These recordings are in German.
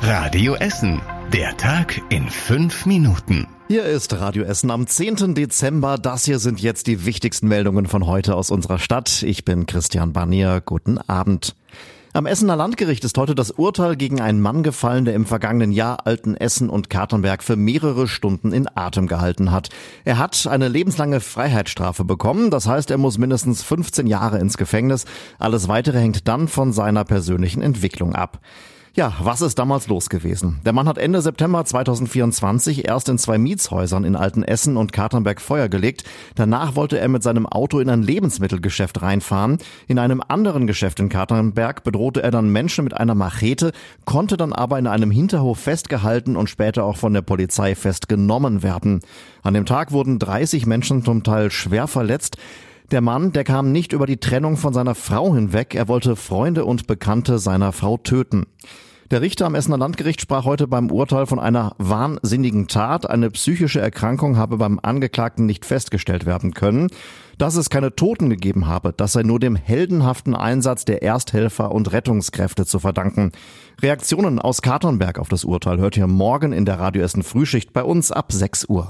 Radio Essen. Der Tag in 5 Minuten. Hier ist Radio Essen am 10. Dezember. Das hier sind jetzt die wichtigsten Meldungen von heute aus unserer Stadt. Ich bin Christian Barnier. Guten Abend. Am Essener Landgericht ist heute das Urteil gegen einen Mann gefallen, der im vergangenen Jahr Altenessen und Katernberg für mehrere Stunden in Atem gehalten hat. Er hat eine lebenslange Freiheitsstrafe bekommen. Das heißt, er muss mindestens 15 Jahre ins Gefängnis. Alles Weitere hängt dann von seiner persönlichen Entwicklung ab. Ja, was ist damals los gewesen? Der Mann hat Ende September 2024 erst in 2 Mietshäusern in Altenessen und Katernberg Feuer gelegt. Danach wollte er mit seinem Auto in ein Lebensmittelgeschäft reinfahren. In einem anderen Geschäft in Katernberg bedrohte er dann Menschen mit einer Machete, konnte dann aber in einem Hinterhof festgehalten und später auch von der Polizei festgenommen werden. An dem Tag wurden 30 Menschen zum Teil schwer verletzt. Der Mann, der kam nicht über die Trennung von seiner Frau hinweg. Er wollte Freunde und Bekannte seiner Frau töten. Der Richter am Essener Landgericht sprach heute beim Urteil von einer wahnsinnigen Tat. Eine psychische Erkrankung habe beim Angeklagten nicht festgestellt werden können. Dass es keine Toten gegeben habe, das sei nur dem heldenhaften Einsatz der Ersthelfer und Rettungskräfte zu verdanken. Reaktionen aus Katernberg auf das Urteil hört ihr morgen in der Radio Essen Frühschicht bei uns ab 6 Uhr.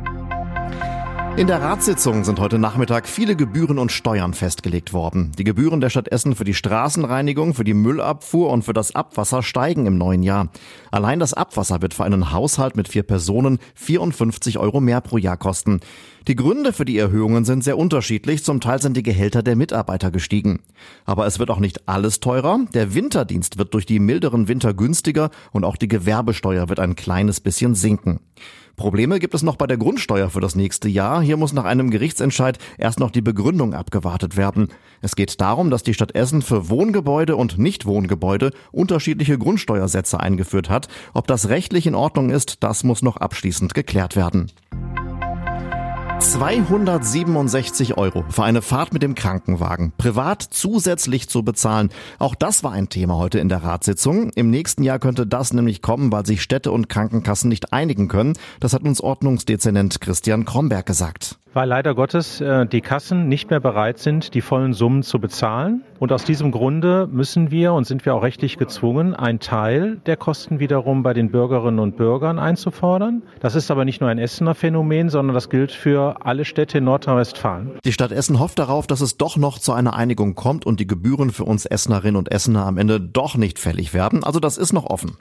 In der Ratssitzung sind heute Nachmittag viele Gebühren und Steuern festgelegt worden. Die Gebühren der Stadt Essen für die Straßenreinigung, für die Müllabfuhr und für das Abwasser steigen im neuen Jahr. Allein das Abwasser wird für einen Haushalt mit 4 Personen 54 € mehr pro Jahr kosten. Die Gründe für die Erhöhungen sind sehr unterschiedlich. Zum Teil sind die Gehälter der Mitarbeiter gestiegen. Aber es wird auch nicht alles teurer. Der Winterdienst wird durch die milderen Winter günstiger und auch die Gewerbesteuer wird ein kleines bisschen sinken. Probleme gibt es noch bei der Grundsteuer für das nächste Jahr. Hier muss nach einem Gerichtsentscheid erst noch die Begründung abgewartet werden. Es geht darum, dass die Stadt Essen für Wohngebäude und Nichtwohngebäude unterschiedliche Grundsteuersätze eingeführt hat. Ob das rechtlich in Ordnung ist, das muss noch abschließend geklärt werden. 267 € für eine Fahrt mit dem Krankenwagen, privat zusätzlich zu bezahlen. Auch das war ein Thema heute in der Ratssitzung. Im nächsten Jahr könnte das nämlich kommen, weil sich Städte und Krankenkassen nicht einigen können. Das hat uns Ordnungsdezernent Christian Kromberg gesagt. Weil leider Gottes die Kassen nicht mehr bereit sind, die vollen Summen zu bezahlen. Und aus diesem Grunde müssen wir und sind wir auch rechtlich gezwungen, einen Teil der Kosten wiederum bei den Bürgerinnen und Bürgern einzufordern. Das ist aber nicht nur ein Essener Phänomen, sondern das gilt für alle Städte in Nordrhein-Westfalen. Die Stadt Essen hofft darauf, dass es doch noch zu einer Einigung kommt und die Gebühren für uns Essenerinnen und Essener am Ende doch nicht fällig werden. Also das ist noch offen.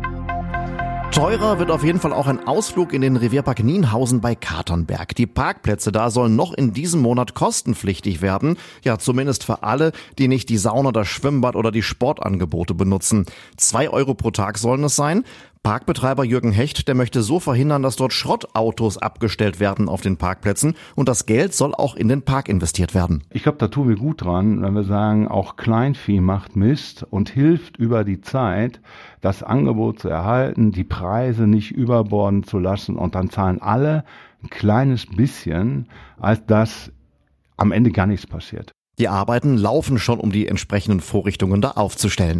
Teurer wird auf jeden Fall auch ein Ausflug in den Revierpark Nienhausen bei Katernberg. Die Parkplätze da sollen noch in diesem Monat kostenpflichtig werden. Ja, zumindest für alle, die nicht die Sauna, das Schwimmbad oder die Sportangebote benutzen. 2 € pro Tag sollen es sein. Parkbetreiber Jürgen Hecht, der möchte so verhindern, dass dort Schrottautos abgestellt werden auf den Parkplätzen. Und das Geld soll auch in den Park investiert werden. Ich glaube, da tun wir gut dran, wenn wir sagen, auch Kleinvieh macht Mist und hilft über die Zeit, das Angebot zu erhalten, die Preise nicht überborden zu lassen. Und dann zahlen alle ein kleines bisschen, als dass am Ende gar nichts passiert. Die Arbeiten laufen schon, um die entsprechenden Vorrichtungen da aufzustellen.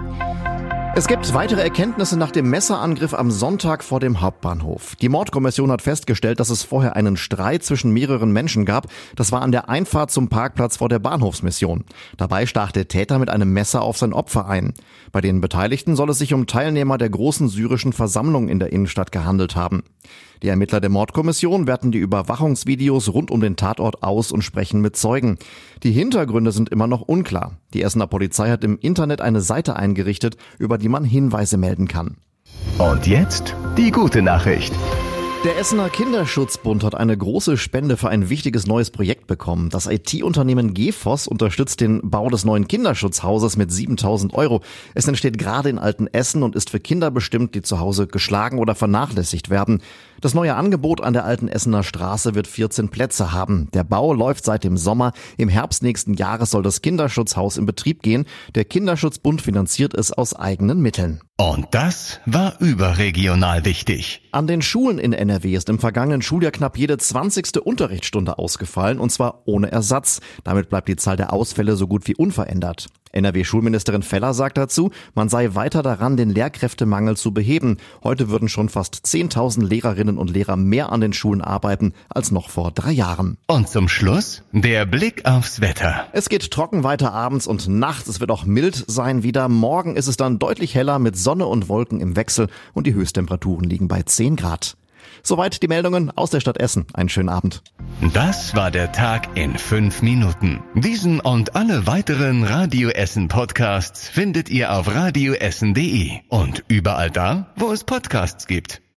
Es gibt weitere Erkenntnisse nach dem Messerangriff am Sonntag vor dem Hauptbahnhof. Die Mordkommission hat festgestellt, dass es vorher einen Streit zwischen mehreren Menschen gab. Das war an der Einfahrt zum Parkplatz vor der Bahnhofsmission. Dabei stach der Täter mit einem Messer auf sein Opfer ein. Bei den Beteiligten soll es sich um Teilnehmer der großen syrischen Versammlung in der Innenstadt gehandelt haben. Die Ermittler der Mordkommission werten die Überwachungsvideos rund um den Tatort aus und sprechen mit Zeugen. Die Hintergründe sind immer noch unklar. Die Essener Polizei hat im Internet eine Seite eingerichtet, über die man Hinweise melden kann. Und jetzt die gute Nachricht. Der Essener Kinderschutzbund hat eine große Spende für ein wichtiges neues Projekt bekommen. Das IT-Unternehmen GEFOS unterstützt den Bau des neuen Kinderschutzhauses mit 7.000 €. Es entsteht gerade in Altenessen und ist für Kinder bestimmt, die zu Hause geschlagen oder vernachlässigt werden. Das neue Angebot an der Altenessener Straße wird 14 Plätze haben. Der Bau läuft seit dem Sommer. Im Herbst nächsten Jahres soll das Kinderschutzhaus in Betrieb gehen. Der Kinderschutzbund finanziert es aus eigenen Mitteln. Und das war überregional wichtig. An den Schulen in NRW ist im vergangenen Schuljahr knapp jede 20. Unterrichtsstunde ausgefallen, und zwar ohne Ersatz. Damit bleibt die Zahl der Ausfälle so gut wie unverändert. NRW-Schulministerin Feller sagt dazu, man sei weiter daran, den Lehrkräftemangel zu beheben. Heute würden schon fast 10.000 Lehrerinnen und Lehrer mehr an den Schulen arbeiten als noch vor 3 Jahren. Und zum Schluss der Blick aufs Wetter. Es geht trocken weiter abends und nachts. Es wird auch mild sein wieder. Morgen ist es dann deutlich heller mit Sonne und Wolken im Wechsel und die Höchsttemperaturen liegen bei 10 Grad. Soweit die Meldungen aus der Stadt Essen. Einen schönen Abend. Das war der Tag in 5 Minuten. Diesen und alle weiteren Radio Essen Podcasts findet ihr auf radioessen.de und überall da, wo es Podcasts gibt.